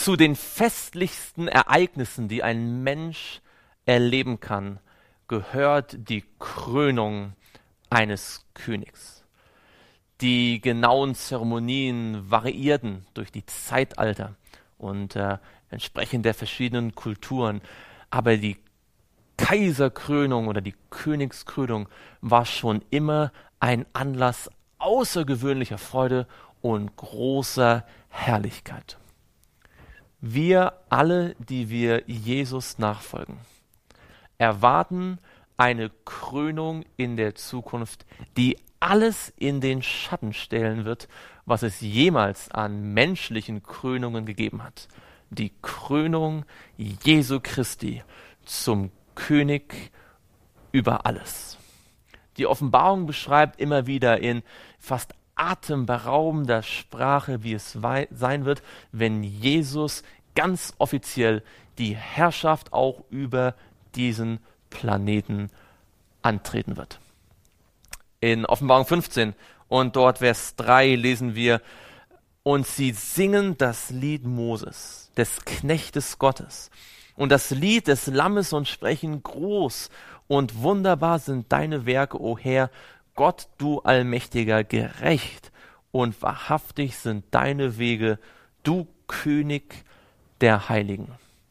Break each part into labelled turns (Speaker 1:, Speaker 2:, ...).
Speaker 1: Zu den festlichsten Ereignissen, die ein Mensch erleben kann, gehört die Krönung eines Königs. Die genauen Zeremonien variierten durch die Zeitalter und entsprechend der verschiedenen Kulturen. Aber die Kaiserkrönung oder die Königskrönung war schon immer ein Anlass außergewöhnlicher Freude und großer Herrlichkeit. Wir alle, die wir Jesus nachfolgen, erwarten eine Krönung in der Zukunft, die alles in den Schatten stellen wird, was es jemals an menschlichen Krönungen gegeben hat. Die Krönung Jesu Christi zum König über alles. Die Offenbarung beschreibt immer wieder in fast atemberaubender Sprache, wie es sein wird, wenn Jesus ganz offiziell die Herrschaft auch über diesen Planeten antreten wird. In Offenbarung 15 und dort Vers 3 lesen wir: Und sie singen das Lied Moses, des Knechtes Gottes, und das Lied des Lammes und sprechen: Groß und wunderbar sind deine Werke, o Herr, Gott, du Allmächtiger, gerecht und wahrhaftig sind deine Wege, du König der Heiligen.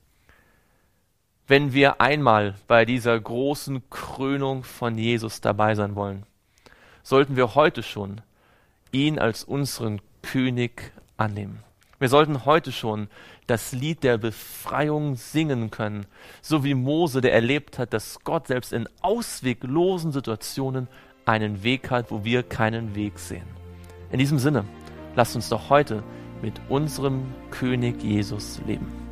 Speaker 1: Wenn wir einmal bei dieser großen Krönung von Jesus dabei sein wollen, sollten wir heute schon ihn als unseren König annehmen. Wir sollten heute schon das Lied der Befreiung singen können, so wie Mose, der erlebt hat, dass Gott selbst in ausweglosen Situationen einen Weg hat, wo wir keinen Weg sehen. In diesem Sinne, lasst uns doch heute mit unserem König Jesus leben.